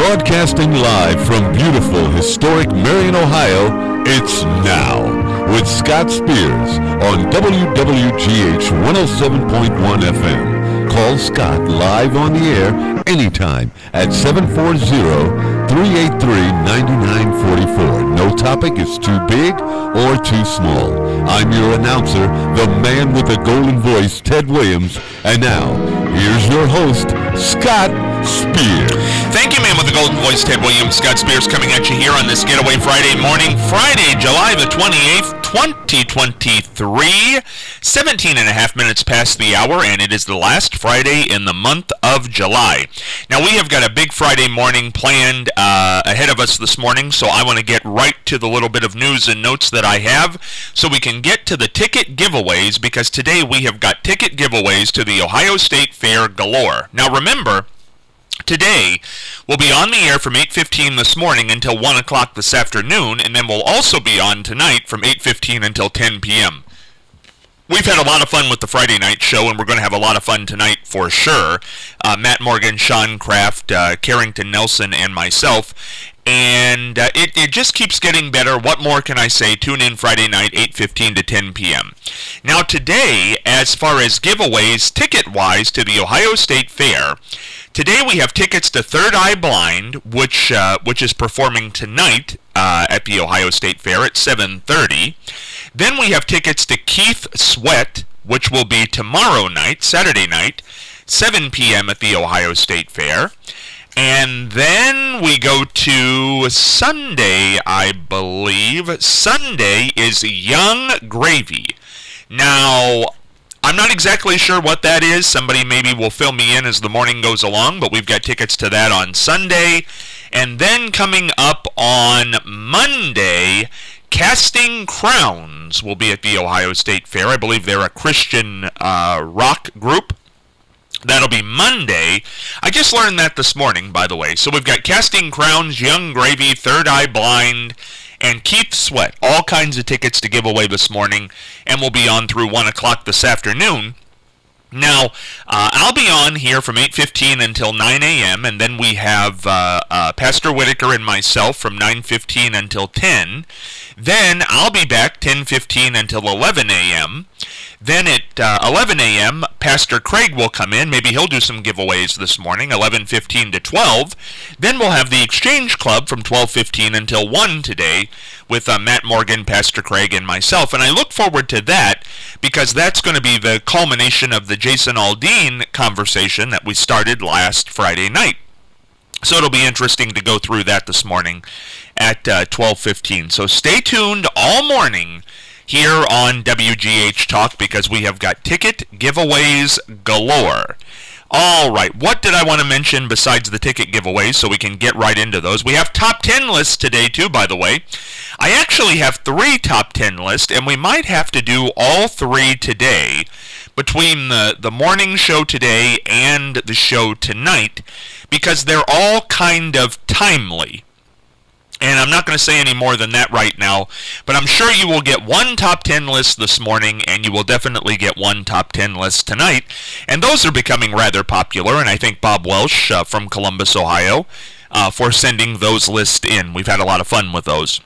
Broadcasting live from beautiful, historic Marion, Ohio, it's Now with Scott Spears on WWGH 107.1 FM. Call Scott live on the air anytime at 740-383-9944. No topic is too big or too small. I'm your announcer, the man with the golden voice, Ted Williams. And now, here's your host, Scott Spears. Thank you, man with the golden voice, Ted Williams. Scott Spears coming at you here on this Getaway Friday morning. Friday, July the 28th, 2023. 17 and a half minutes past the hour, and it is the last Friday in the month of July. Now, we have got a big Friday morning planned ahead of us this morning, so I want to get right to the little bit of news and notes that I have so we can get to the ticket giveaways, because today we have got ticket giveaways to the Ohio State Fair galore. Now, remember, today, we'll be on the air from 8:15 this morning until 1 o'clock this afternoon, and then we'll also be on tonight from 8:15 until 10 p.m. We've had a lot of fun with the Friday night show, and we're going to have a lot of fun tonight for sure. Matt Morgan, Sean Kraft, Carrington Nelson, and myself. And it just keeps getting better. What more can I say? Tune in Friday night, 8:15 to 10 p.m. Now today, as far as giveaways, ticket-wise, to the Ohio State Fair, today we have tickets to Third Eye Blind, which is performing tonight at the Ohio State Fair at 7:30. Then we have tickets to Keith Sweat, which will be tomorrow night, Saturday night, 7 p.m. at the Ohio State Fair. And then we go to Sunday, I believe. Sunday is Young Gravy. Now, I'm not exactly sure what that is. Somebody maybe will fill me in as the morning goes along, but we've got tickets to that on Sunday. And then coming up on Monday, Casting Crowns will be at the Ohio State Fair. I believe they're a Christian rock group. That'll be Monday. I just learned that this morning, by the way. So we've got Casting Crowns, Young Gravy, Third Eye Blind, and Keith Sweat. All kinds of tickets to give away this morning, and we'll be on through 1 o'clock this afternoon. Now, I'll be on here from 8:15 until 9 a.m., and then we have Pastor Whitaker and myself from 9:15 until 10. Then I'll be back 10:15 until 11 a.m. Then at 11 a.m., Pastor Craig will come in. Maybe he'll do some giveaways this morning, 11:15 to 12. Then we'll have the Exchange Club from 12:15 until 1 today with Matt Morgan, Pastor Craig, and myself. And I look forward to that because that's going to be the culmination of the Jason Aldean conversation that we started last Friday night. So it'll be interesting to go through that this morning at 12:15. So stay tuned all morning here on WGH Talk because we have got ticket giveaways galore. All right, what did I want to mention besides the ticket giveaways so we can get right into those? We have top 10 lists today too, by the way. I actually have 3 top 10 lists, and we might have to do all 3 today between the morning show today and the show tonight because they're all kind of timely. And I'm not going to say any more than that right now, but I'm sure you will get 1 top 10 list this morning, and you will definitely get 1 top 10 list tonight. And those are becoming rather popular, and I thank Bob Welsh from Columbus, Ohio, for sending those lists in. We've had a lot of fun with those.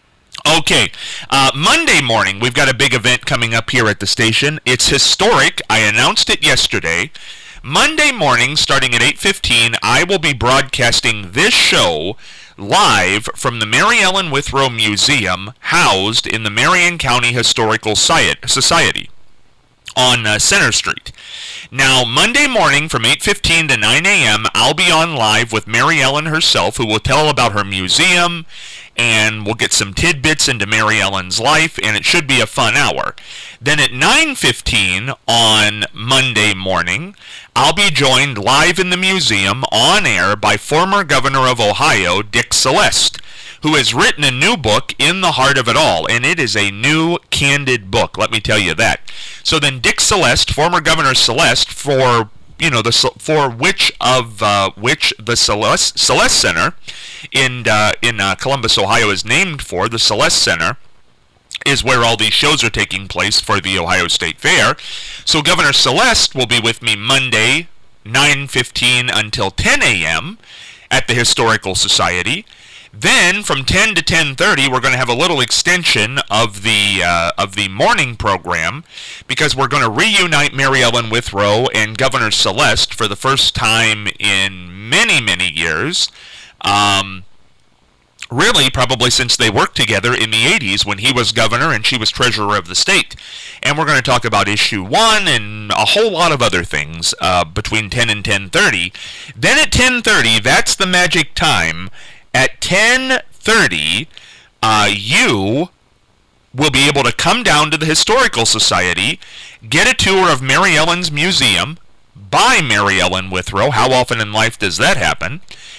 Okay, Monday morning, we've got a big event coming up here at the station. It's historic. I announced it yesterday. Monday morning, starting at 8:15, I will be broadcasting this show live from the Mary Ellen Withrow Museum, housed in the Marion County Historical Society on Center Street. Now, Monday morning from 8:15 to 9 a.m., I'll be on live with Mary Ellen herself, who will tell about her museum, and we'll get some tidbits into Mary Ellen's life, and it should be a fun hour. Then at 9:15 on Monday morning, I'll be joined live in the museum on air by former Governor of Ohio, Dick Celeste, who has written a new book, In the Heart of It All, and it is a new, candid book, let me tell you that. So then Dick Celeste, former Governor Celeste, for which the Celeste Center in Columbus, Ohio is named for, the Celeste Center, is where all these shows are taking place for the Ohio State Fair. So Governor Celeste will be with me Monday, 9:15 until 10 a.m., at the Historical Society. Then from 10 to 10:30, we're going to have a little extension of the morning program, because we're going to reunite Mary Ellen Withrow and Governor Celeste for the first time in many, many years. Really, probably since they worked together in the 80s when he was governor and she was treasurer of the state. And we're going to talk about issue 1 and a whole lot of other things between 10 and 10:30. Then at 10:30, that's the magic time. At 10:30, you will be able to come down to the Historical Society, get a tour of Mary Ellen's museum by Mary Ellen Withrow. How often in life does that happen?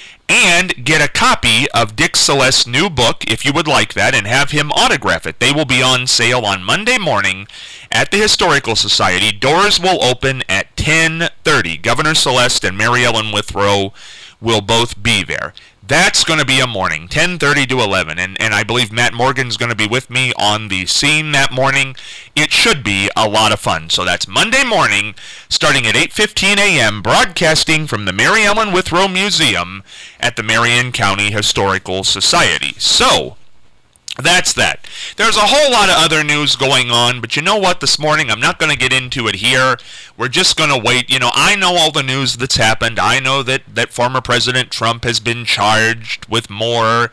And get a copy of Dick Celeste's new book, if you would like that, and have him autograph it. They will be on sale on Monday morning at the Historical Society. Doors will open at 10:30. Governor Celeste and Mary Ellen Withrow will both be there. That's going to be a morning, 10:30 to 11, and I believe Matt Morgan's going to be with me on the scene that morning. It should be a lot of fun. So that's Monday morning, starting at 8:15 a.m., broadcasting from the Mary Ellen Withrow Museum at the Marion County Historical Society. So that's that. There's a whole lot of other news going on, but you know what? This morning, I'm not going to get into it here. We're just going to wait. You know, I know all the news that's happened. I know that former President Trump has been charged with more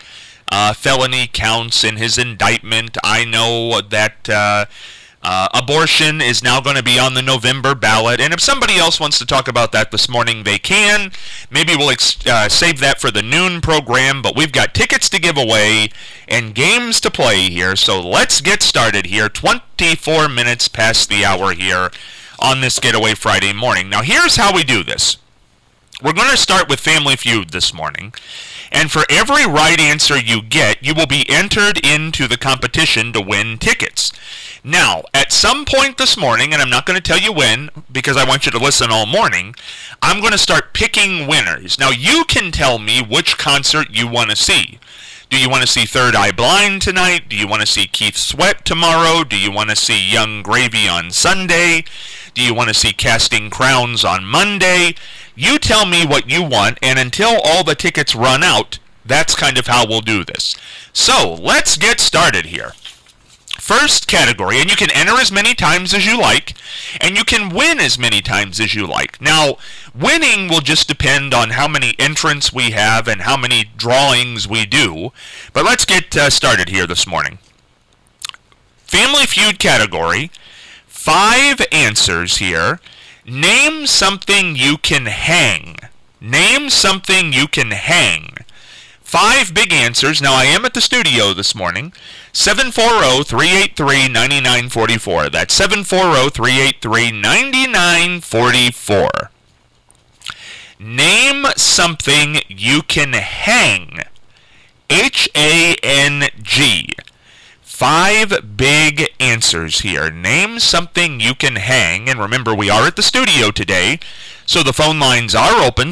felony counts in his indictment. I know that abortion is now going to be on the November ballot, and if somebody else wants to talk about that this morning, they can. Maybe we'll save that for the noon program, but we've got tickets to give away and games to play here, so let's get started here. 24 minutes past the hour here on this Getaway Friday morning. Now, here's how we do this. We're going to start with Family Feud this morning, and for every right answer you get, you will be entered into the competition to win tickets. Now, at some point this morning, and I'm not going to tell you when, because I want you to listen all morning, I'm going to start picking winners. Now, you can tell me which concert you want to see. Do you want to see Third Eye Blind tonight? Do you want to see Keith Sweat tomorrow? Do you want to see Young Gravy on Sunday? Do you want to see Casting Crowns on Monday? You tell me what you want, and until all the tickets run out, that's kind of how we'll do this. So, let's get started here. First category, and you can enter as many times as you like, and you can win as many times as you like. Now, winning will just depend on how many entrants we have and how many drawings we do, but let's get started here this morning. Family Feud category, 5 answers here. Name something you can hang. Name something you can hang. 5 big answers. Now, I am at the studio this morning. 740-383-9944. That's 740-383-9944. Name something you can hang. H-A-N-G. 5 big answers here. Name something you can hang. And remember, we are at the studio today, so the phone lines are open,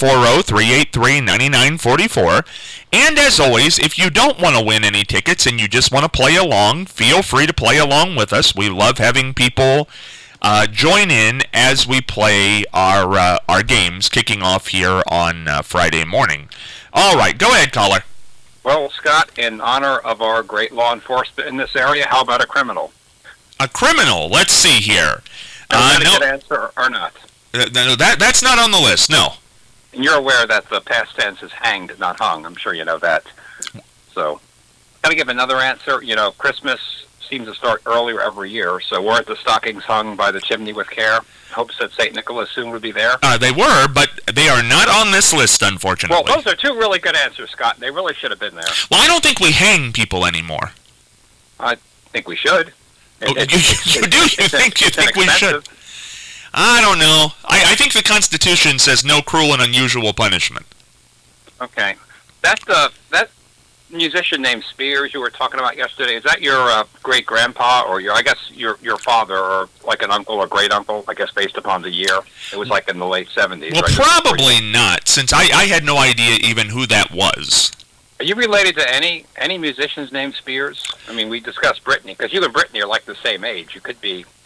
740-383-9944. And as always, if you don't want to win any tickets and you just want to play along, feel free to play along with us. We love having people join in as we play our games kicking off here on Friday morning. All right, go ahead, caller. Well, Scott, in honor of our great law enforcement in this area, how about a criminal? A criminal? Let's see here. Is that a good answer or not? No, that's not on the list, no. And you're aware that the past tense is hanged, not hung. I'm sure you know that. So, got to give another answer. You know, Christmas seems to start earlier every year, so weren't the stockings hung by the chimney with care? Hopes that St. Nicholas soon would be there. They were, but they are not on this list, unfortunately. Well, those are 2 really good answers, Scott. They really should have been there. Well, I don't think we hang people anymore. I think we should. You think we should? I don't know. I think the Constitution says no cruel and unusual punishment. Okay. That musician named Spears you were talking about yesterday, is that your great-grandpa or your father, or like an uncle or great-uncle, I guess based upon the year? It was like in the late 70s, well, right? Probably not, since I had no idea even who that was. Are you related to any musicians named Spears? I mean, we discussed Britney, because you and Britney are like the same age. You could be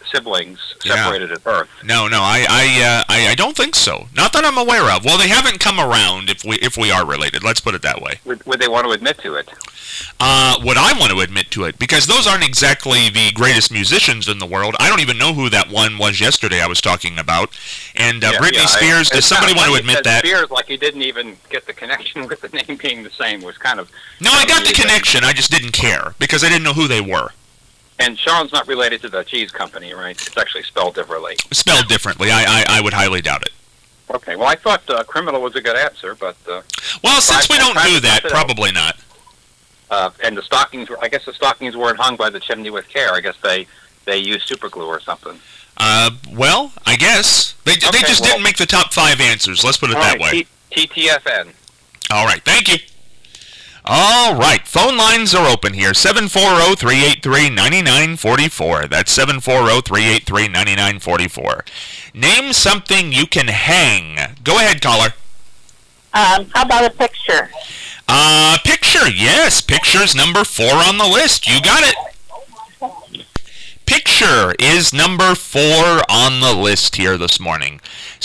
siblings separated at birth. No, I don't think so. Not that I'm aware of. Well, they haven't come around if we are related. Let's put it that way. Would they want to admit to it? Would I want to admit to it? Because those aren't exactly the greatest musicians in the world. I don't even know who that one was yesterday I was talking about. And Britney Spears, does somebody want to admit that? Spears, like he didn't even get the connection with the name being the same, was kind of... No, I got the connection. I just didn't care because I didn't know who they were. And Sean's not related to the cheese company, right? It's actually spelled differently. Spelled differently. I would highly doubt it. Okay. Well, I thought criminal was a good answer, but... well, since we don't do that, probably not. And the stockings, I guess the stockings weren't hung by the chimney with care. I guess they used super glue or something. Well, I guess. They just didn't make the top 5 answers. Let's put it that way. TTFN. All right. Thank you. All right, phone lines are open here, 740-383-9944. That's 740-383-9944. Name something you can hang. Go ahead, caller. How about a picture? Picture, yes. Picture's number 4 on the list. You got it. Picture is number 4 on the list here this morning.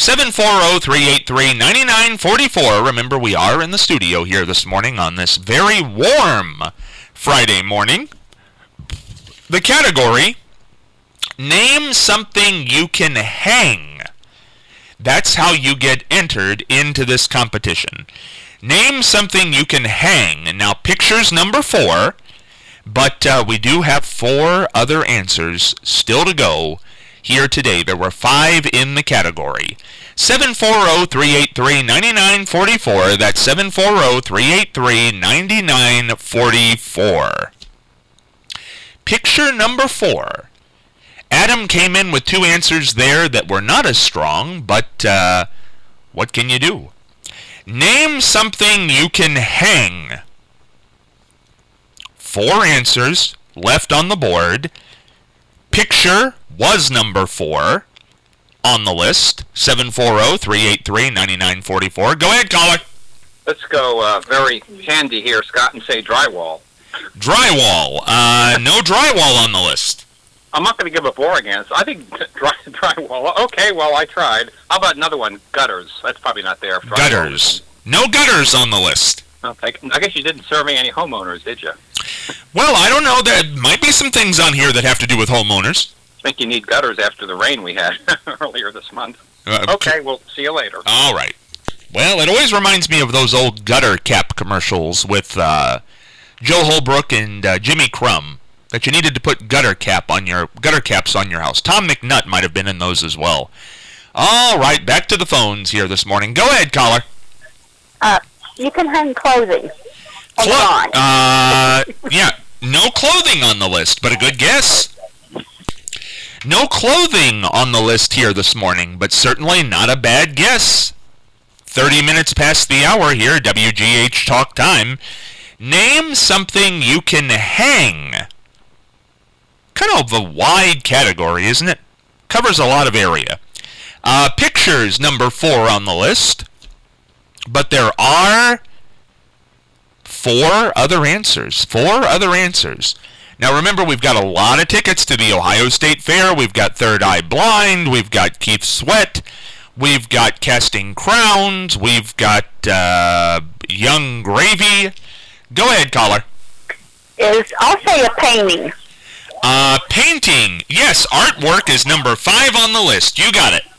740-383-9944. Remember, we are in the studio here this morning on this very warm Friday morning. The category, name something you can hang. That's how you get entered into this competition. Name something you can hang. Now, picture's number 4. But we do have 4 other answers still to go here today. There were 5 in the category. 740-383-9944. That's 740-383-9944. Picture number 4. Adam came in with 2 answers there that were not as strong, but what can you do? Name something you can hang. 4 answers left on the board. Picture was number 4 on the list. 740-383-9944. Go ahead, caller. Let's go very handy here, Scott, and say drywall. Drywall. No drywall on the list. I'm not going to give a boring answer. I think drywall. Okay, well, I tried. How about another one? Gutters. That's probably not there. Gutters. No gutters on the list. Okay. I guess you didn't survey any homeowners, did you? Well, I don't know. There might be some things on here that have to do with homeowners. I think you need gutters after the rain we had earlier this month. Okay, we'll see you later. All right. Well, it always reminds me of those old gutter cap commercials with Joe Holbrook and Jimmy Crumb, that you needed to put gutter caps on your house. Tom McNutt might have been in those as well. All right, back to the phones here this morning. Go ahead, caller. You can hang clothing. Yeah, no clothing on the list, but a good guess. No clothing on the list here this morning, but certainly not a bad guess. 30 minutes past the hour here, WGH Talk Time. Name something you can hang. Kind of a wide category, isn't it? Covers a lot of area. Pictures, number 4 on the list. But there are 4 other answers. 4 other answers. Now remember, we've got a lot of tickets to the Ohio State Fair. We've got Third Eye Blind. We've got Keith Sweat. We've got Casting Crowns. We've got Young Gravy. Go ahead, caller. I'll say a painting. Painting. Yes, artwork is number 5 on the list. You got it.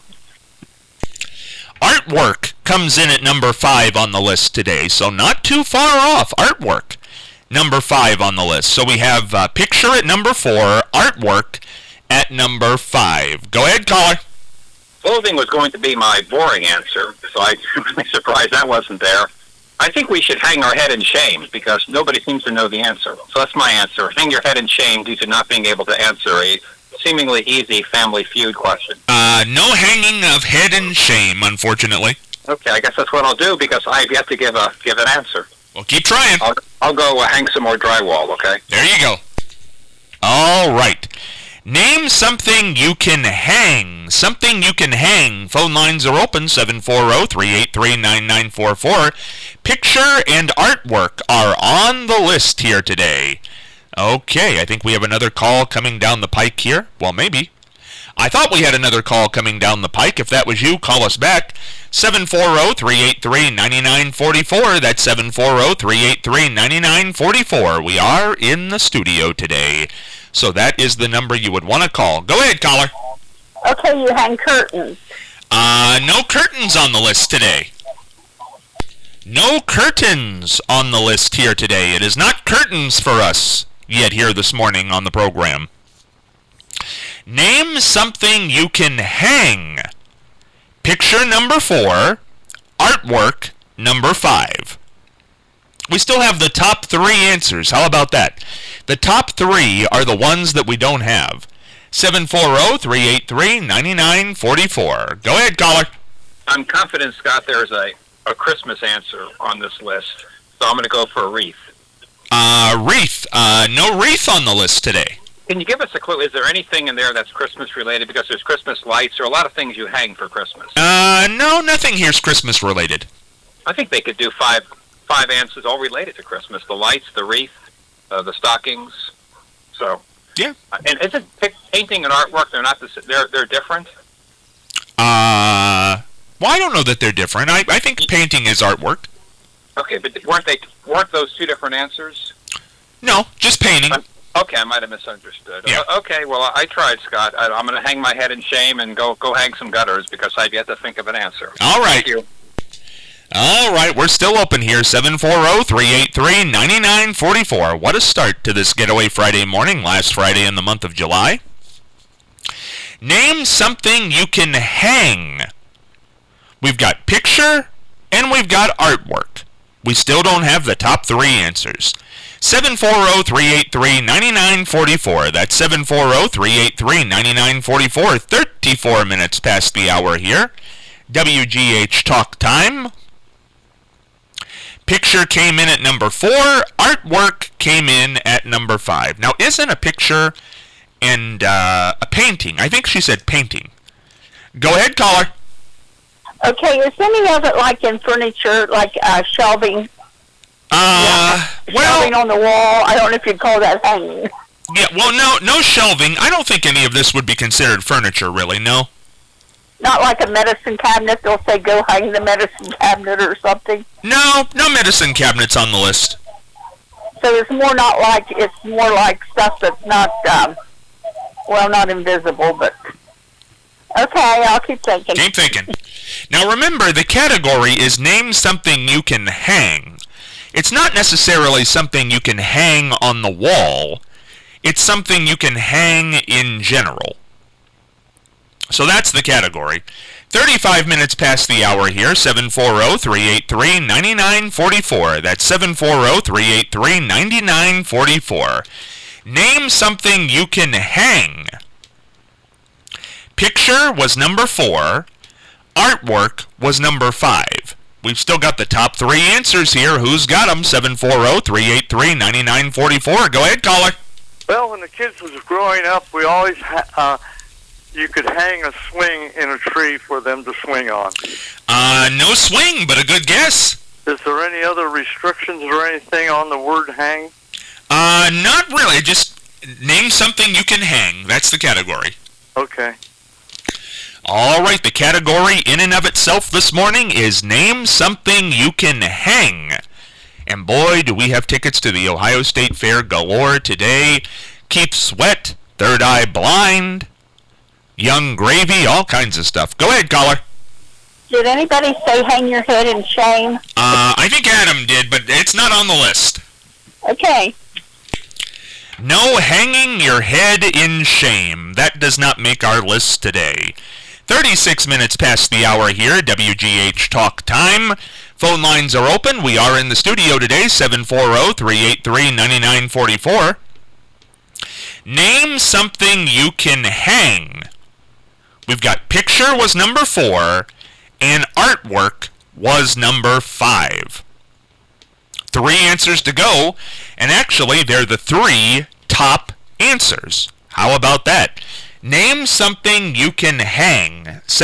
Artwork comes in at number 5 on the list today, so not too far off. Artwork, number 5 on the list. So we have picture at number 4, artwork at number 5. Go ahead, caller. Clothing was going to be my boring answer, so I'm really surprised that wasn't there. I think we should hang our head in shame because nobody seems to know the answer. So that's my answer. Hang your head in shame due to not being able to answer a seemingly easy Family Feud question. No hanging of head in shame, unfortunately. Okay, I guess that's what I'll do because I've yet to give an answer. Well, keep trying. I'll go hang some more drywall, okay? There you go. All right. Name something you can hang. Something you can hang. Phone lines are open, 740-383-9944. Picture and artwork are on the list here today. Okay, I think we have another call coming down the pike here. Well, maybe. I thought we had another call coming down the pike. If that was you, call us back. 740-383-9944. That's 740-383-9944. We are in the studio today. So that is the number you would want to call. Go ahead, caller. Okay, you hang curtains. No curtains on the list today. No curtains on the list here today. It is not curtains for us yet here this morning on the program. Name something you can hang. Picture number 4, artwork number 5. We still have the top 3 answers. How about that? The top 3 are the ones that we don't have. 740-383-9944. Go ahead, caller. I'm confident, Scott, there's a Christmas answer on this list, so I'm going to go for a wreath. Wreath. No wreath on the list today. Can you give us a clue? Is there anything in there that's Christmas related? Because there's Christmas lights or a lot of things you hang for Christmas. No, nothing here's Christmas related. I think they could do five answers all related to Christmas. The lights, the wreath, the stockings. So yeah. And isn't painting and artwork? They're not they're different. Well, I don't know that they're different. I think painting is artwork. Okay, but weren't those 2 different answers? No, just painting. Okay, I might have misunderstood. Yeah. Okay, well, I tried, Scott. I'm going to hang my head in shame and go hang some gutters because I've yet to think of an answer. All right. Thank you. All right, we're still open here, 740-383-9944. What a start to this Getaway Friday morning, last Friday in the month of July. Name something you can hang. We've got picture and we've got artwork. We still don't have the top 3 answers. 740-383-9944. That's 740-383-9944. 34 minutes past the hour here. WGH Talk Time. Picture came in at number 4. Artwork came in at number 5. Now, isn't a picture and a painting? I think she said painting. Go ahead, caller. Okay, is any of it like in furniture, like shelving? Shelving on the wall. I don't know if you'd call that hanging. Yeah, well, no shelving. I don't think any of this would be considered furniture, really, no. Not like a medicine cabinet. They'll say go hang the medicine cabinet or something. No medicine cabinets on the list. So it's more like stuff that's not, not invisible, but okay, I'll keep thinking. Keep thinking. Now remember, the category is name something you can hang. It's not necessarily something you can hang on the wall. It's something you can hang in general. So that's the category. 35 minutes past the hour here, 740-383-9944. That's 740-383-9944. Name something you can hang. Picture was number 4. Artwork was number 5. We've still got the top 3 answers here. Who's got them? 740-383-9944. Go ahead, caller. Well, when the kids was growing up, we always you could hang a swing in a tree for them to swing on. No swing, but a good guess. Is there any other restrictions or anything on the word hang? Not really. Just name something you can hang. That's the category. Okay. All right, the category in and of itself this morning is name something you can hang. And boy, do we have tickets to the Ohio State Fair galore today. Keep Sweat, Third Eye Blind, Young Gravy, all kinds of stuff. Go ahead, caller. Did anybody say hang your head in shame? I think Adam did, but it's not on the list. Okay. No hanging your head in shame. That does not make our list today. 36 minutes past the hour here, WGH Talk Time. Phone lines are open. We are in the studio today, 740-383-9944. Name something you can hang. We've got picture was number 4, and artwork was number 5. 3 answers to go, and actually they're the 3 top answers. How about that? Name something you can hang.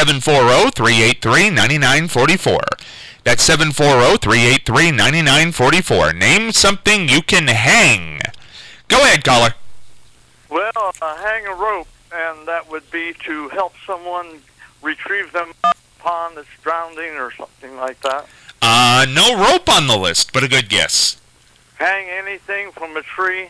740-383-9944. That's 740-383-9944. Name something you can hang. Go ahead, caller. Well, hang a rope, and and that would be to help someone retrieve them from a pond that's drowning or something like that. No rope on the list, but a good guess. Hang anything from a tree?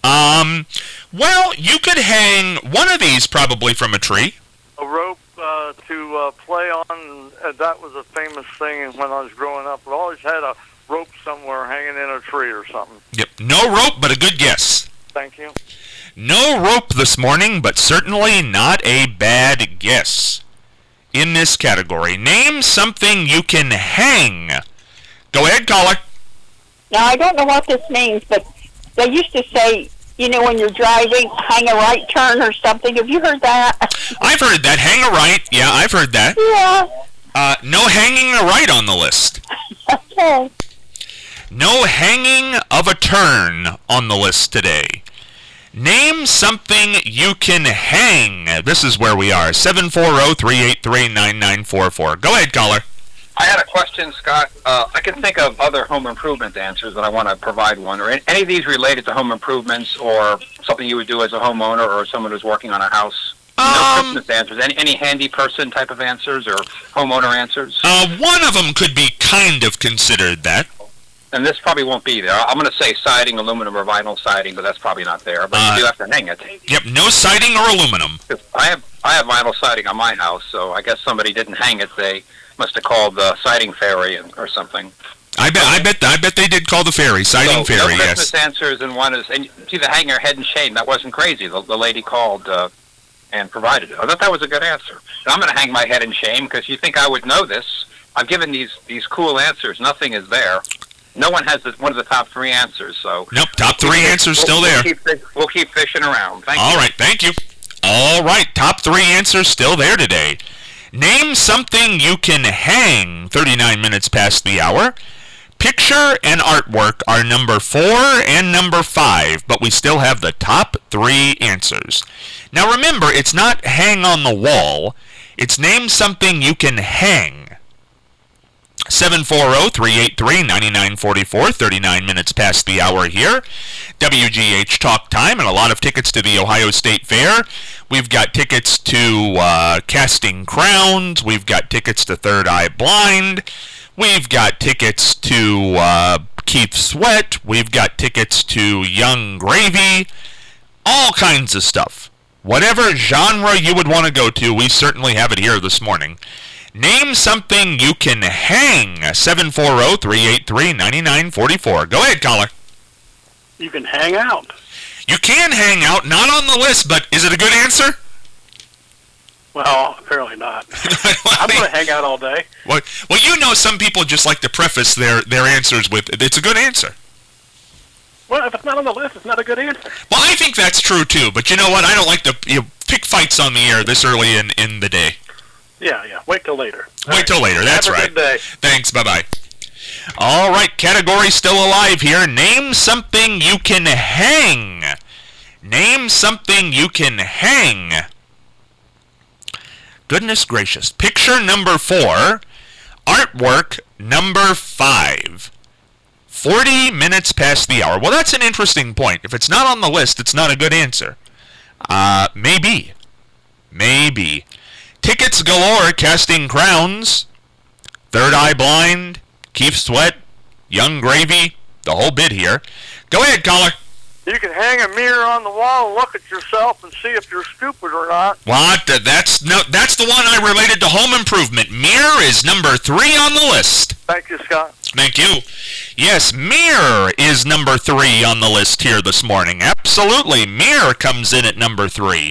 Well, you could hang one of these probably from a tree. A rope to play on. That was a famous thing when I was growing up. We always had a rope somewhere hanging in a tree or something. Yep, no rope, but a good guess. Thank you. No rope this morning, but certainly not a bad guess. In this category, name something you can hang. Go ahead, caller. Now, I don't know what this means, but they used to say, you know, when you're driving, hang a right turn or something. Have you heard that? I've heard that. Hang a right. Yeah, I've heard that. Yeah. No hanging a right on the list. Okay. No hanging of a turn on the list today. Name something you can hang. This is where we are. 740-383-9944. Go ahead, caller. I had a question, Scott. I can think of other home improvement answers, and I want to provide one. Are any of these related to home improvements or something you would do as a homeowner or someone who's working on a house? No Christmas answers. Any handy person type of answers or homeowner answers? One of them could be kind of considered that. And this probably won't be there. I'm going to say siding, aluminum, or vinyl siding, but that's probably not there. But you do have to hang it. Yep, no siding or aluminum. I have vinyl siding on my house, so I guess somebody didn't hang it. They must have called the siding fairy or something. I bet they did call the fairy, siding fairy. No Christmas yes. answers, and one is, and see the hang your head in shame. That wasn't crazy. The lady called and provided it. I thought that was a good answer. And I'm going to hang my head in shame because you think I would know this. I've given these cool answers. Nothing is there. No one has one of the top three answers. So nope, top three answers still there. We'll keep fishing around. Thank you. All right, thank you. All right, top three answers still there today. Name something you can hang. 39 minutes past the hour. Picture and artwork are number 4 and number 5, but we still have the top 3 answers. Now remember, it's not hang on the wall. It's name something you can hang. 740-383-9944, 39 minutes past the hour here. WGH Talk Time and a lot of tickets to the Ohio State Fair. We've got tickets to Casting Crowns. We've got tickets to Third Eye Blind. We've got tickets to Keith Sweat. We've got tickets to Young Gravy. All kinds of stuff. Whatever genre you would want to go to, we certainly have it here this morning. Name something you can hang. 740-383-9944. Go ahead, caller. You can hang out. You can hang out, not on the list, but is it a good answer? Well, apparently not. I'm going to hang out all day. Well, you know some people just like to preface their answers with, it's a good answer. Well, if it's not on the list, it's not a good answer. Well, I think that's true, too. But you know what? I don't like to pick fights on the air this early in the day. Yeah. Wait till later. Wait till later. That's right. Have a good day. Thanks. Bye-bye. All right. Category still alive here. Name something you can hang. Name something you can hang. Goodness gracious. Picture number 4. Artwork number 5. 40 minutes past the hour. Well, that's an interesting point. If it's not on the list, it's not a good answer. Maybe. Tickets galore, Casting Crowns, Third Eye Blind, Keith Sweat, Young Gravy, the whole bit here. Go ahead, caller. You can hang a mirror on the wall and look at yourself and see if you're stupid or not. What? That's the one I related to home improvement. Mirror is number 3 on the list. Thank you, Scott. Thank you. Yes, mirror is number 3 on the list here this morning. Absolutely. Mirror comes in at number 3.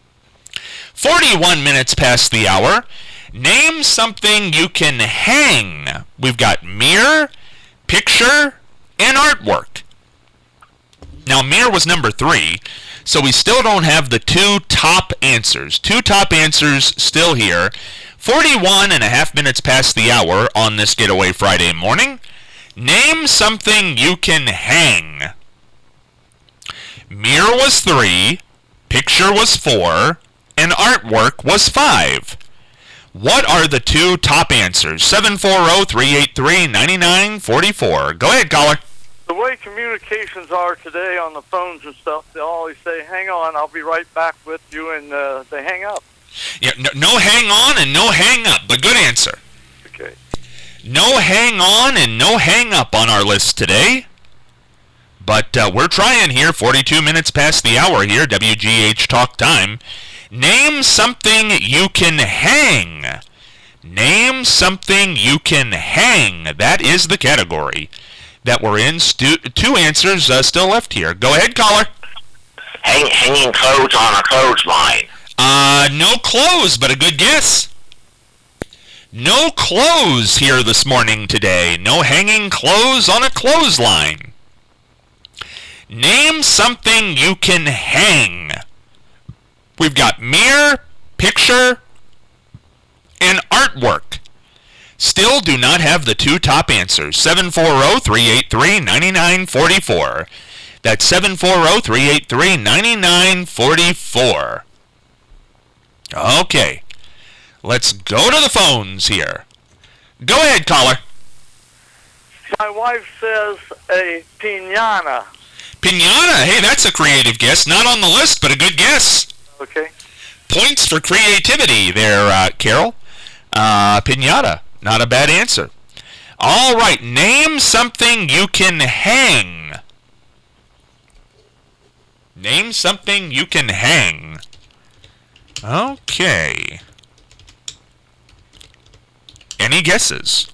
41 minutes past the hour. Name something you can hang. We've got mirror, picture, and artwork. Now, mirror was number 3, so we still don't have the 2 top answers. 2 top answers still here. 41 and a half minutes past the hour on this Getaway Friday morning. Name something you can hang. Mirror was 3, picture was 4, and artwork was 5. What are the 2 top answers? 740-383-9944. Go ahead, caller. The the way communications are today on the phones and stuff, they always say, hang on, I'll be right back with you, and they hang up. Yeah, no hang on and no hang up, but good answer. Okay. No hang on and no hang up on our list today. But we're trying here, 42 minutes past the hour here, WGH Talk Time. Name something you can hang. Name something you can hang. That is the category that we're in. Two answers still left here. Go ahead, caller. Hanging clothes on a clothesline. No clothes, but a good guess. No clothes here this morning today. No hanging clothes on a clothesline. Name something you can hang. We've got mirror, picture, and artwork. Still do not have the two top answers. 740-383-9944. That's 740-383-9944. Okay. Let's go to the phones here. Go ahead, caller. My wife says a piñata. Piñata. Hey, that's a creative guess. Not on the list, but a good guess. Okay. Points for creativity there, Carol. Piñata. Not a bad answer. All right. Name something you can hang. Name something you can hang. Okay. Any guesses?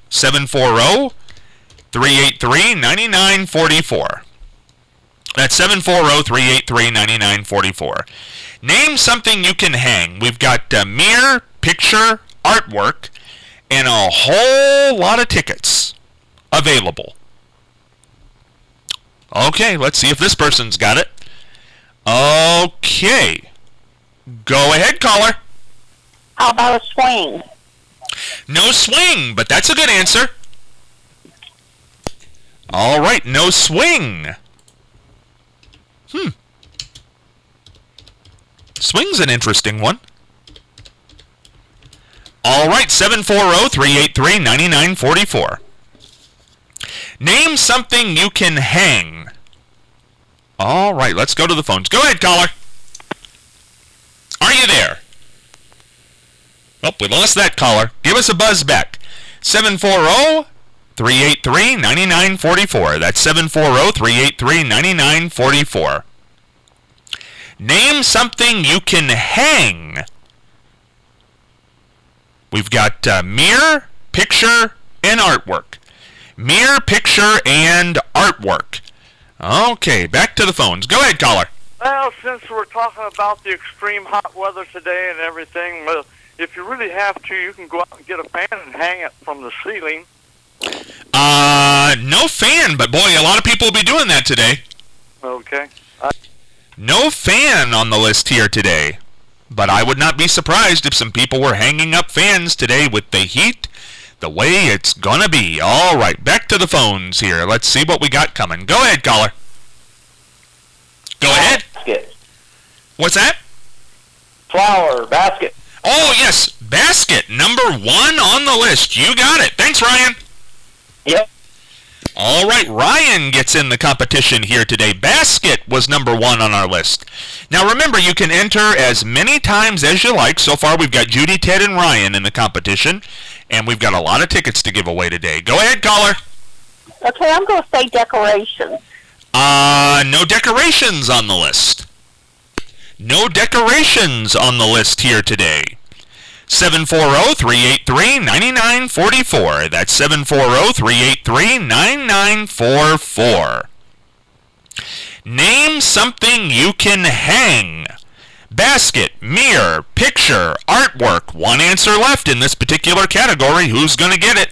740-383-9944. That's 740-383-9944. Name something you can hang. We've got mirror, picture, artwork, and a whole lot of tickets available. Okay, let's see if this person's got it. Okay. Go ahead, caller. How about a swing? No swing, but that's a good answer. All right, no swing. Swing's an interesting one. All right, 740-383-9944. Name something you can hang. All right, let's go to the phones. Go ahead, caller. Are you there? Oh, we lost that caller. Give us a buzz back. 740-383-9944. That's 740-383-9944. Name something you can hang. We've got mirror, picture, and artwork. Mirror, picture, and artwork. Okay, back to the phones. Go ahead, caller. Well, since we're talking about the extreme hot weather today and everything, well, if you really have to, you can go out and get a fan and hang it from the ceiling. No fan, but boy, a lot of people will be doing that today. Okay. No fan on the list here today, but I would not be surprised if some people were hanging up fans today with the heat the way it's gonna be. All right, back to the phones here. Let's see what we got coming. Go ahead, caller. Go ahead. Basket. What's that? Flower. Basket. Oh, yes, basket, number 1 on the list. You got it. Thanks, Ryan. Yep. All right, Ryan gets in the competition here today. Basket was number 1 on our list. Now, remember, you can enter as many times as you like. So far, we've got Judy, Ted, and Ryan in the competition, and we've got a lot of tickets to give away today. Go ahead, caller. Okay, I'm going to say decorations. No decorations on the list. No decorations on the list here today. 740-383-9944. That's 740-383-9944. Name something you can hang. Basket, mirror, picture, artwork. One answer left in this particular category. Who's going to get it?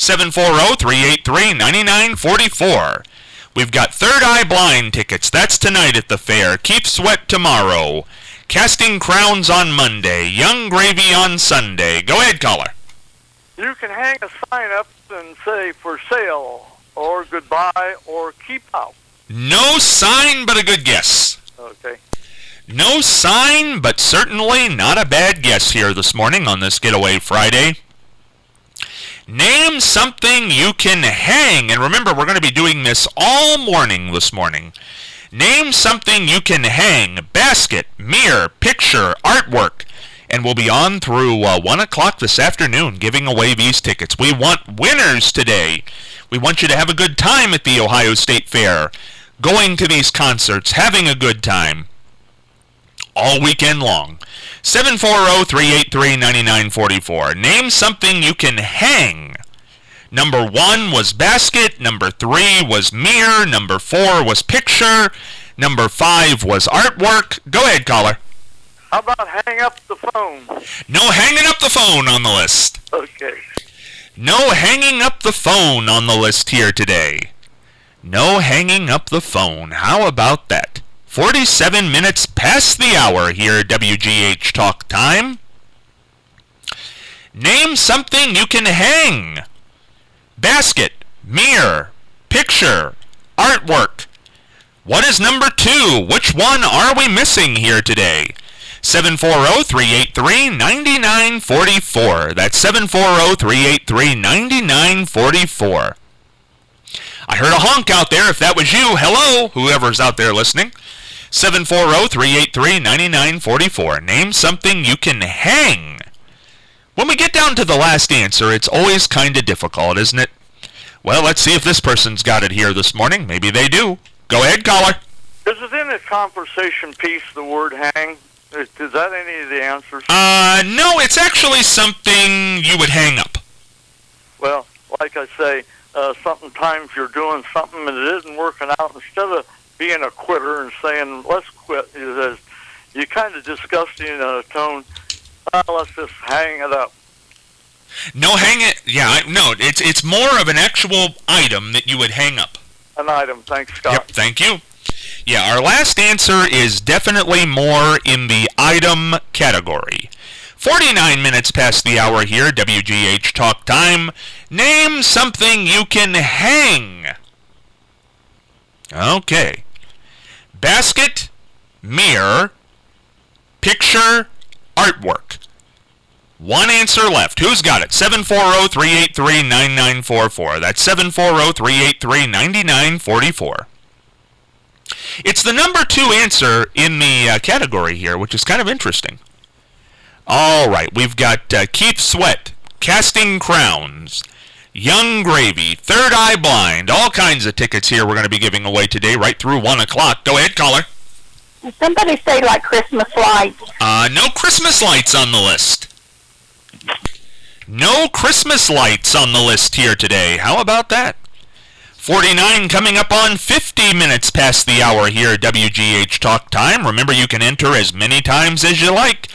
740-383-9944. We've got Third Eye Blind tickets. That's tonight at the fair. Keep Sweat tomorrow. Casting Crowns on Monday. Young Gravy on Sunday. Go ahead, caller. You can hang a sign up and say for sale or goodbye or keep out. No sign, but a good guess. Okay. No sign, but certainly not a bad guess here this morning on this Getaway Friday. Name something you can hang. And remember, we're going to be doing this all morning this morning. Name something you can hang. Basket, mirror, picture, artwork. And we'll be on through 1 o'clock this afternoon giving away these tickets. We want winners today. We want you to have a good time at the Ohio State Fair, going to these concerts, having a good time all weekend long. 740-383-9944. Name something you can hang. Number 1 was basket. Number 3 was mirror. Number 4 was picture. Number 5 was artwork. Go ahead, caller. How about hang up the phone? No hanging up the phone on the list. Okay. No hanging up the phone on the list here today. No hanging up the phone. How about that? 47 minutes past the hour here at WGH Talk Time. Name something you can hang. Basket, mirror, picture, artwork. What is number 2? Which one are we missing here today? 740-383-9944. That's 740-383-9944. I heard a honk out there. If that was you, hello, whoever's out there listening. 740-383-9944. Name something you can hang. When we get down to the last answer, it's always kind of difficult, isn't it? Well, let's see if this person's got it here this morning. Maybe they do. Go ahead, caller. Is it in a conversation piece, the word hang? Is that any of the answers? No, it's actually something you would hang up. Well, like I say, sometimes you're doing something and it isn't working out. Instead of being a quitter and saying, let's quit, you kind of disgusting in a tone, let's just hang it up. No, hang it. Yeah, no, it's more of an actual item that you would hang up. An item. Thanks, Scott. Yep, thank you. Yeah, our last answer is definitely more in the item category. 49 minutes past the hour here, WGH Talk Time. Name something you can hang. Okay. Basket, mirror, picture, artwork. One answer left. Who's got it? 740-383-9944. That's 740-383-9944. It's the number 2 answer in the category here, which is kind of interesting. All right, we've got Keith Sweat, Casting Crowns, Young Gravy, Third Eye Blind, all kinds of tickets here we're going to be giving away today right through 1 o'clock. Go ahead, caller. Did somebody say like Christmas lights? No Christmas lights on the list. No Christmas lights on the list here today. How about that? 49 coming up on 50 minutes past the hour here at WGH Talk Time. Remember, you can enter as many times as you like.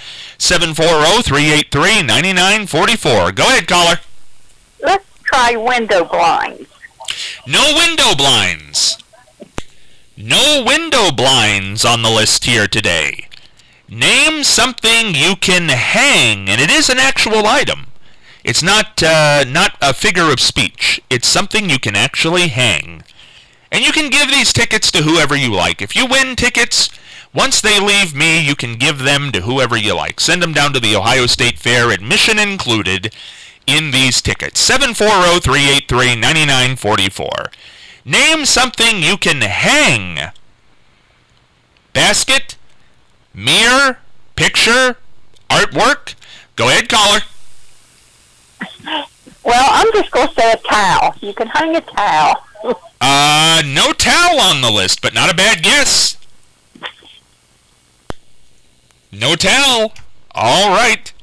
740-383-9944. Go ahead, caller. Let's try window blinds. No window blinds. No window blinds on the list here today. Name something you can hang, and it is an actual item. It's not a figure of speech. It's something you can actually hang. And you can give these tickets to whoever you like. If you win tickets, once they leave me, you can give them to whoever you like. Send them down to the Ohio State Fair, admission included, in these tickets. 740-383-9944. Name something you can hang. Basket, mirror, picture, artwork. Go ahead, caller. Well, I'm just going to say a towel. You can hang a towel. No towel on the list, but not a bad guess. No towel. All right.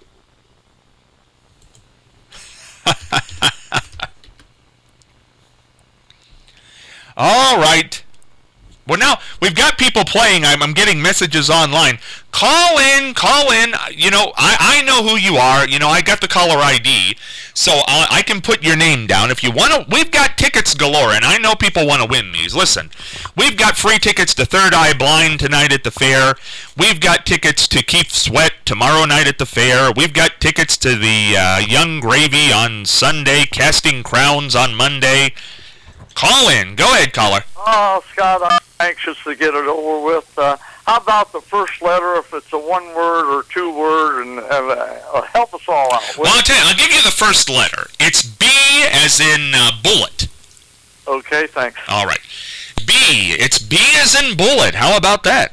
All right. Well, now, we've got people playing. I'm getting messages online. Call in. You know, I know who you are. You know, I got the caller ID, so I can put your name down. If you want to, we've got tickets galore, and I know people want to win these. Listen, we've got free tickets to Third Eye Blind tonight at the fair. We've got tickets to Keith Sweat tomorrow night at the fair. We've got tickets to the Young Gravy on Sunday, Casting Crowns on Monday. Call in. Go ahead, caller. Oh, Scott, I'm anxious to get it over with. How about the first letter, if it's a one-word or two-word, and help us all out? Well, I'll give you the first letter. It's B as in bullet. Okay, thanks. All right. B. It's B as in bullet. How about that?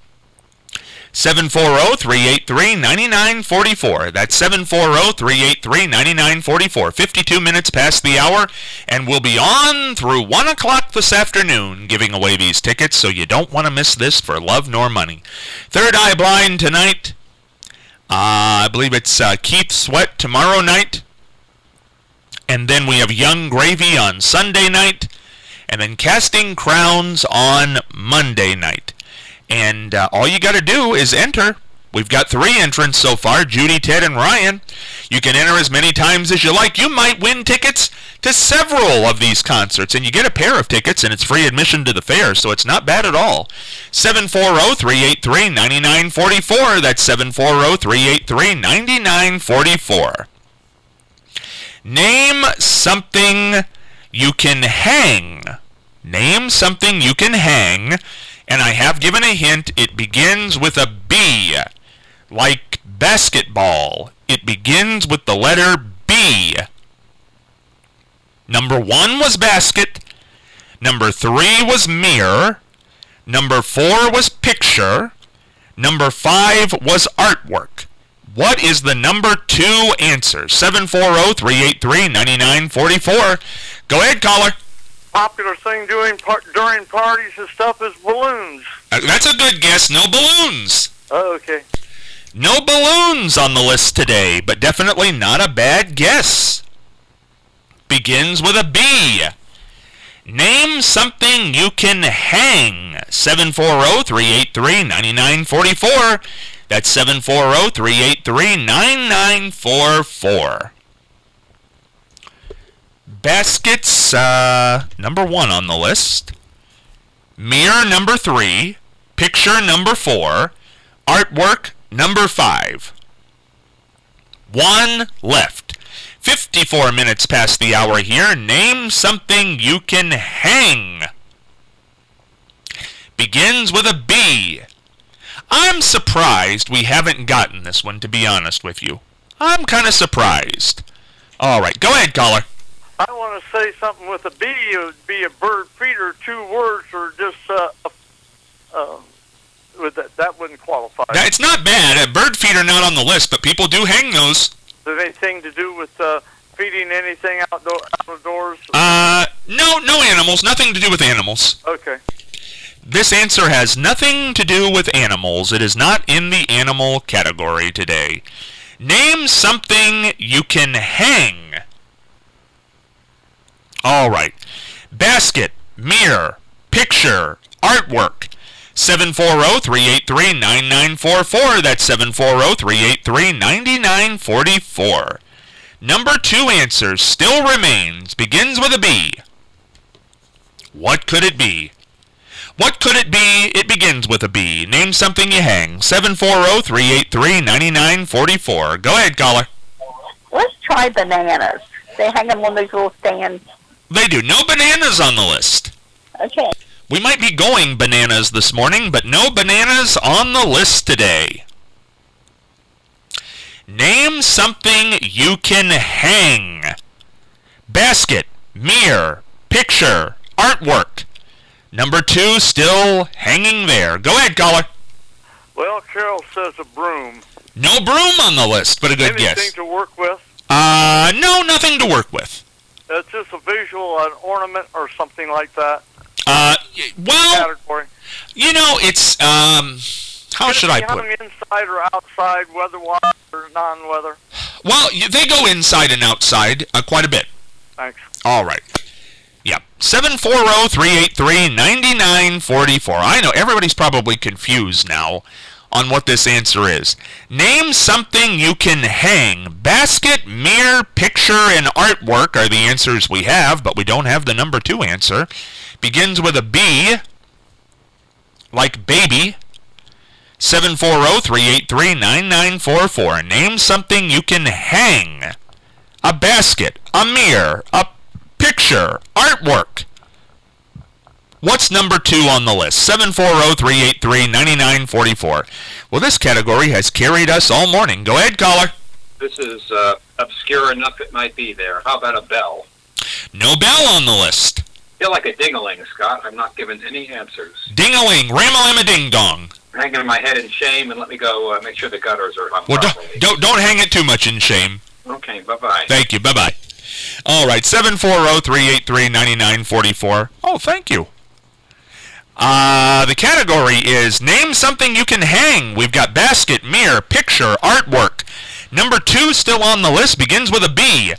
740-383-9944. That's 740-383-9944. 52 minutes past the hour, and we'll be on through 1 o'clock this afternoon giving away these tickets, so you don't want to miss this for love nor money. Third Eye Blind tonight. I believe it's Keith Sweat tomorrow night. And then we have Young Gravy on Sunday night. And then Casting Crowns on Monday night. And all you got to do is enter. We've got 3 entrants so far, Judy, Ted, and Ryan. You can enter as many times as you like. You might win tickets to several of these concerts, and you get a pair of tickets, and it's free admission to the fair, so it's not bad at all. 740-383-9944. That's 740-383-9944. Name something you can hang. Name something you can hang. And I have given a hint. It begins with a B, like basketball. It begins with the letter B. Number 1 was basket. Number 3 was mirror. Number 4 was picture. Number 5 was artwork. What is the number 2 answer? 740-383-9944. Go ahead, caller. Popular thing during parties and stuff is balloons. That's a good guess. No balloons. Oh, okay. No balloons on the list today, but definitely not a bad guess. Begins with a B. Name something you can hang. 740-383-9944. That's 740-383-9944. Baskets, number 1 on the list. Mirror, number 3. Picture, number 4. Artwork, number 5. 1 left. 54 minutes past the hour here. Name something you can hang. Begins with a B. I'm surprised we haven't gotten this one, to be honest with you. I'm kind of surprised. All right, go ahead, caller. I want to say something with a B. It would be a bird feeder, 2 words, or just with that wouldn't qualify. Now, it's not bad. A bird feeder not on the list, but people do hang those. Does it anything to do with feeding anything outdoors? No animals. Nothing to do with animals. Okay. This answer has nothing to do with animals. It is not in the animal category today. Name something you can hang. All right. Basket, mirror, picture, artwork. 740-383-9944. That's 740-383-9944. Number 2 answer still remains. Begins with a B. What could it be? What could it be? It begins with a B. Name something you hang. 740-383-9944. Go ahead, caller. Let's try bananas. They hang them on those little stands. They do. No bananas on the list. Okay. We might be going bananas this morning, but no bananas on the list today. Name something you can hang. Basket, mirror, picture, artwork. Number 2 still hanging there. Go ahead, caller. Well, Carol says a broom. No broom on the list, but a good guess. Anything to work with? No, nothing to work with. It's just a visual, an ornament or something like that. Well, Category. You know, it's, how should I put it? Inside or outside, weather-wise or non-weather? Well, they go inside and outside quite a bit. Thanks. All right. Yeah. 740-383-9944. I know everybody's probably confused now on what this answer is. Name something you can hang. Basket, mirror, picture, and artwork are the answers we have, but we don't have the number 2 answer. Begins with a B, like baby. 740-383-9944. Name something you can hang. A basket, a mirror, a picture, artwork. What's number 2 on the list? 740-383-9944. Well, this category has carried us all morning. Go ahead, caller. This is obscure enough it might be there. How about a bell? No bell on the list. Feel like a ding-a-ling, Scott. I'm not given any answers. Ding-a-ling, ram-a-lam-a-ding-dong. Hanging my head in shame, and let me go make sure the gutters are on Well, properly. don't hang it too much in shame. Okay, bye-bye. Thank you. Bye-bye. All right, 740-383-9944. Oh, thank you. The category is name something you can hang. We've got basket, mirror, picture, artwork. Number 2 still on the list, begins with a B.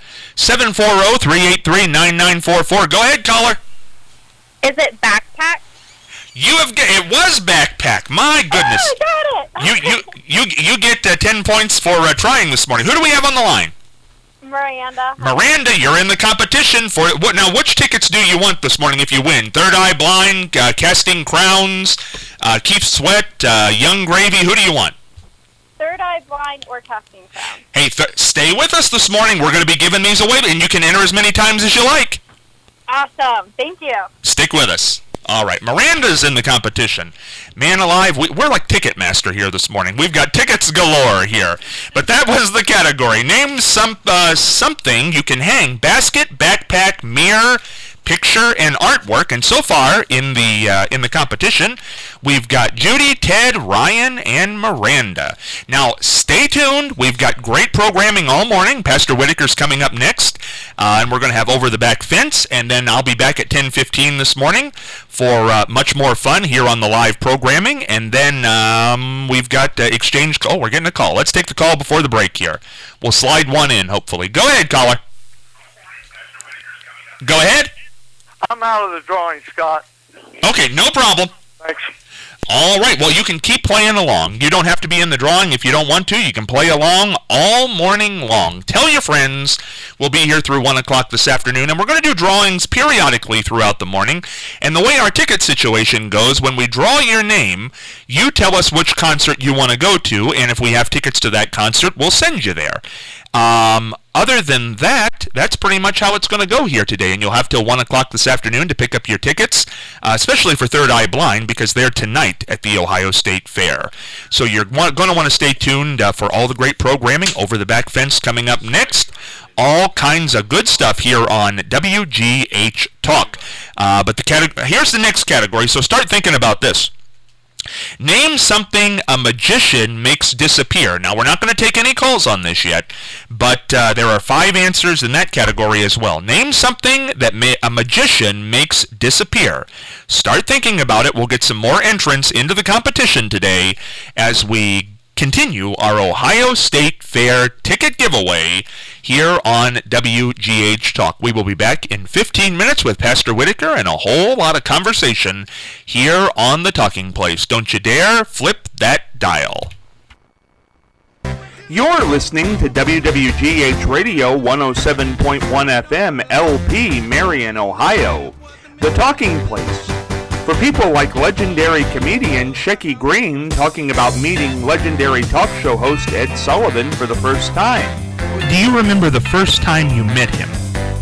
740-383-9944. Go ahead, caller. Is it backpack? It was backpack. My goodness. Oh, I got it. You get 10 points for trying this morning. Who do we have on the line? Miranda. Miranda, you're in the competition for what? Now, which tickets do you want this morning if you win? Third Eye Blind, Casting Crowns, Keith Sweat, Young Gravy. Who do you want? Third Eye Blind or Casting Crowns. Hey, stay with us this morning. We're going to be giving these away, and you can enter as many times as you like. Awesome. Thank you. Stick with us. All right, Miranda's in the competition. Man alive, we're like Ticketmaster here this morning. We've got tickets galore here. But that was the category. Name something you can hang. Basket, backpack, mirror, picture, and artwork. And so far in the competition, we've got Judy, Ted, Ryan, and Miranda. Now, stay tuned. We've got great programming all morning. Pastor Whitaker's coming up next, and we're going to have Over the Back Fence, and then I'll be back at 10:15 this morning for much more fun here on the live programming. And then we've got exchange. Oh, we're getting a call. Let's take the call before the break here. We'll slide one in, hopefully. Go ahead, caller. Go ahead. I'm out of the drawing, Scott. Okay, no problem. Thanks. All right, well, you can keep playing along. You don't have to be in the drawing if you don't want to. You can play along all morning long. Tell your friends. We'll be here through 1 o'clock this afternoon, and we're going to do drawings periodically throughout the morning. And the way our ticket situation goes, when we draw your name, you tell us which concert you want to go to, and if we have tickets to that concert, we'll send you there. Other than that, that's pretty much how it's going to go here today, and you'll have till 1 o'clock this afternoon to pick up your tickets, especially for Third Eye Blind, because they're tonight at the Ohio State Fair. So you're going to want to stay tuned for all the great programming. Over the Back Fence coming up next. All kinds of good stuff here on WGH Talk. But here's the next category, so start thinking about this. Name something a magician makes disappear. Now, we're not going to take any calls on this yet, but there are 5 answers in that category as well. Name something that a magician makes disappear. Start thinking about it. We'll get some more entrants into the competition today as we continue our Ohio State Fair ticket giveaway here on WGH Talk. We will be back in 15 minutes with Pastor Whitaker and a whole lot of conversation here on The Talking Place. Don't you dare flip that dial. You're listening to WWGH Radio 107.1 FM LP, Marion, Ohio. The Talking Place. For people like legendary comedian Shecky Green talking about meeting legendary talk show host Ed Sullivan for the first time. Do you remember the first time you met him?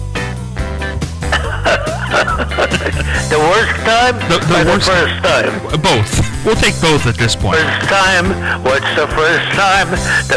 The worst time? The first time? Both. We'll take both at this point. First time? What's the first time? The